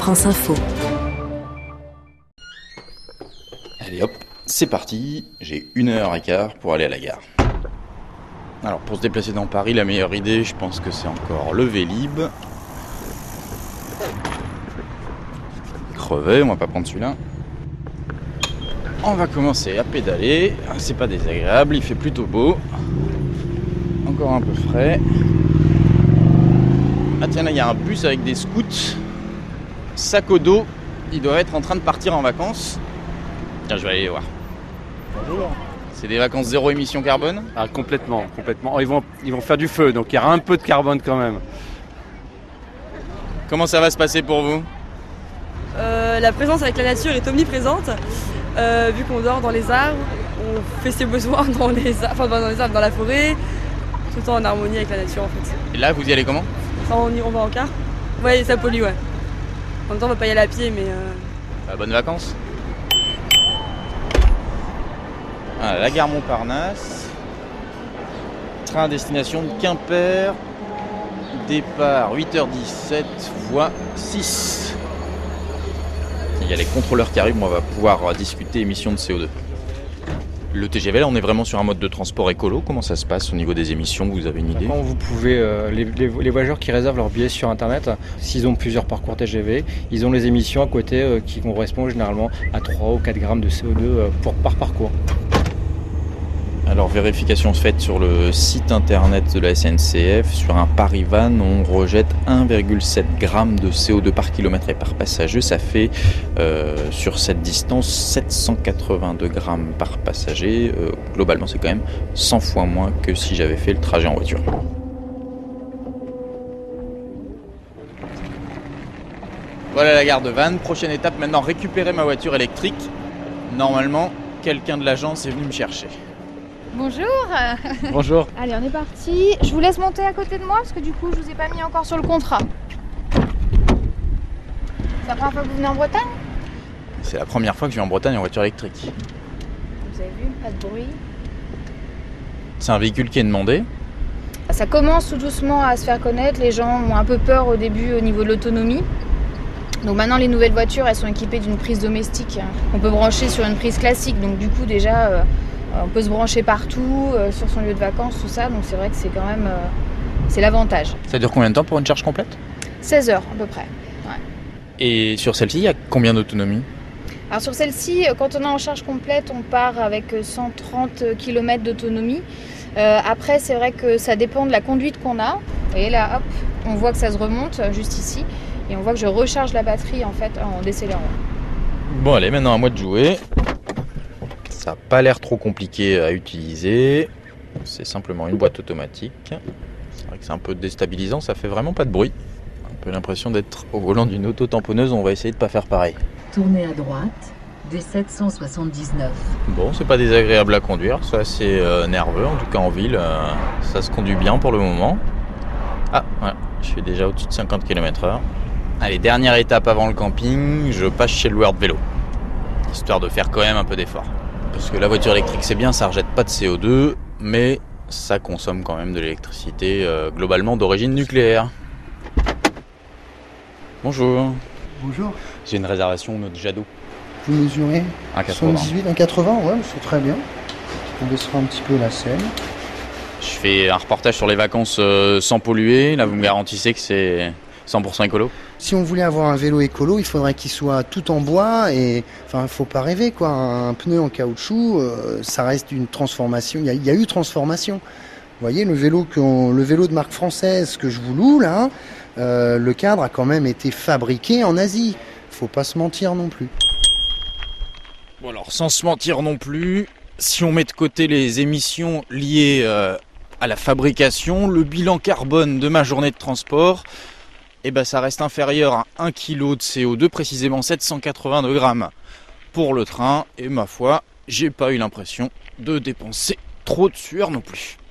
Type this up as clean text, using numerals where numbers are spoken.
France Info. Allez hop, c'est parti, j'ai 1h15 pour aller à la gare. Alors pour se déplacer dans Paris, la meilleure idée, je pense que c'est encore le Vélib. Crevé, on va pas prendre celui-là. On va commencer à pédaler, c'est pas désagréable, il fait plutôt beau. Encore un peu frais. Ah tiens, là il y a un bus avec des scouts. Sac au dos, ils doivent être en train de partir en vacances. Tiens, je vais aller les voir. Bonjour. C'est des vacances zéro émission carbone ? Ah, complètement. Oh, ils vont faire du feu, donc il y aura un peu de carbone quand même. Comment ça va se passer pour vous ? La présence avec la nature est omniprésente. Vu qu'on dort dans les arbres, on fait ses besoins dans les arbres, dans la forêt, tout le temps en harmonie avec la nature en fait. Et là, vous y allez comment ? On va en car. Ouais, ça pollue, ouais. En même temps, on va pas y aller à pied, mais... Bonnes vacances. Ah, la gare Montparnasse. Train à destination de Quimper. Départ 8h17, voie 6. Il y a les contrôleurs qui arrivent, on va pouvoir discuter émissions de CO2. Le TGV, là, on est vraiment sur un mode de transport écolo. Comment ça se passe au niveau des émissions ? Vous avez une idée ? Vous pouvez, les voyageurs qui réservent leur billet sur Internet, s'ils ont plusieurs parcours TGV, ils ont les émissions à côté qui correspondent généralement à 3 ou 4 grammes de CO2 par parcours. Alors, vérification faite sur le site internet de la SNCF. Sur un Paris-Van, on rejette 1,7 g de CO2 par kilomètre et par passager. Ça fait, sur cette distance, 782 grammes par passager. Globalement, c'est quand même 100 fois moins que si j'avais fait le trajet en voiture. Voilà la gare de Vannes. Prochaine étape, maintenant, récupérer ma voiture électrique. Normalement, quelqu'un de l'agence est venu me chercher. Bonjour. Bonjour. Allez, on est parti. Je vous laisse monter à côté de moi parce que du coup, je vous ai pas mis encore sur le contrat. C'est la première fois que vous venez en Bretagne ? C'est la première fois que je vais en Bretagne en voiture électrique. Vous avez vu, pas de bruit. C'est un véhicule qui est demandé. Ça commence tout doucement à se faire connaître. Les gens ont un peu peur au début au niveau de l'autonomie. Donc maintenant, les nouvelles voitures, elles sont équipées d'une prise domestique. On peut brancher sur une prise classique. Donc du coup, déjà... on peut se brancher partout, sur son lieu de vacances, tout ça. Donc c'est vrai que c'est quand même c'est l'avantage. Ça dure combien de temps pour une charge complète ? 16 heures à peu près. Ouais. Et sur celle-ci, il y a combien d'autonomie ? Alors sur celle-ci, quand on est en charge complète, on part avec 130 km d'autonomie. Après, c'est vrai que ça dépend de la conduite qu'on a. Vous voyez là, hop, on voit que ça se remonte juste ici. Et on voit que je recharge la batterie en fait en décélérant. Bon allez, maintenant à moi de jouer. Ça n'a pas l'air trop compliqué à utiliser. C'est simplement une boîte automatique. C'est vrai que c'est un peu déstabilisant, ça fait vraiment pas de bruit. Un peu l'impression d'être au volant d'une auto-tamponneuse, on va essayer de pas faire pareil. Tournez à droite, D779. Bon, c'est pas désagréable à conduire, c'est assez nerveux, en tout cas en ville. Ça se conduit bien pour le moment. Ah, voilà, je suis déjà au-dessus de 50 km/h. Allez, dernière étape avant le camping, je passe chez le loueur de vélo. Histoire de faire quand même un peu d'effort. Parce que la voiture électrique c'est bien, ça rejette pas de CO2, mais ça consomme quand même de l'électricité globalement d'origine nucléaire. Bonjour. Bonjour. J'ai une réservation de Jadot. Vous mesurez 1,80. 78, 1,80, ouais, c'est très bien. On baissera un petit peu la scène. Je fais un reportage sur les vacances sans polluer. Là, vous me garantissez que c'est 100% écolo ? Si on voulait avoir un vélo écolo, il faudrait qu'il soit tout en bois et, enfin, faut pas rêver quoi. Un pneu en caoutchouc, ça reste une transformation. Il y a eu transformation. Vous voyez, le vélo de marque française que je vous loue là, le cadre a quand même été fabriqué en Asie. Faut pas se mentir non plus. Bon alors, sans se mentir non plus, si on met de côté les émissions liées à la fabrication, le bilan carbone de ma journée de transport, ça reste inférieur à 1 kg de CO2, précisément 782 grammes pour le train. Et ma foi, j'ai pas eu l'impression de dépenser trop de sueur non plus.